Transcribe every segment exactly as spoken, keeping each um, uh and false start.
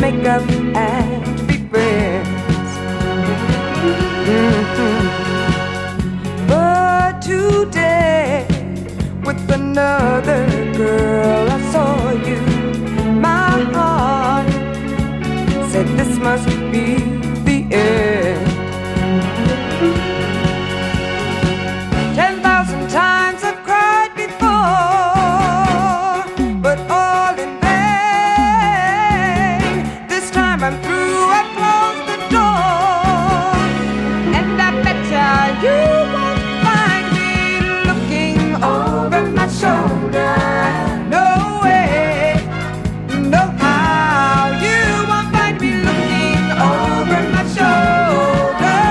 make up and be friends. Mm-hmm. But today, with another girl, I saw you. My heart said this must be the end. Ten thousand times I've cried before, but all in vain. This time I'm through, I've closed the door, and I bet ya you won't find me looking over my shoulder. No way, no how, you won't find me looking over my shoulder.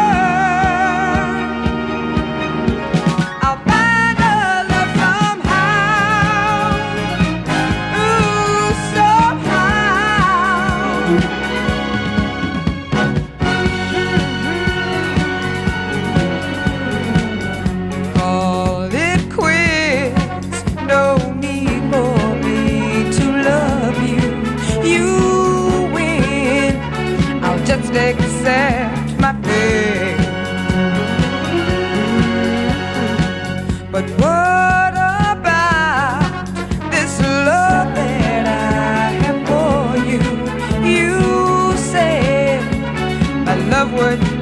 I'll find a love somehow, ooh, somehow. Call it quits, no need for me to love you. You win, I'll just accept my fate. But what about this love that I have for you? You said my love would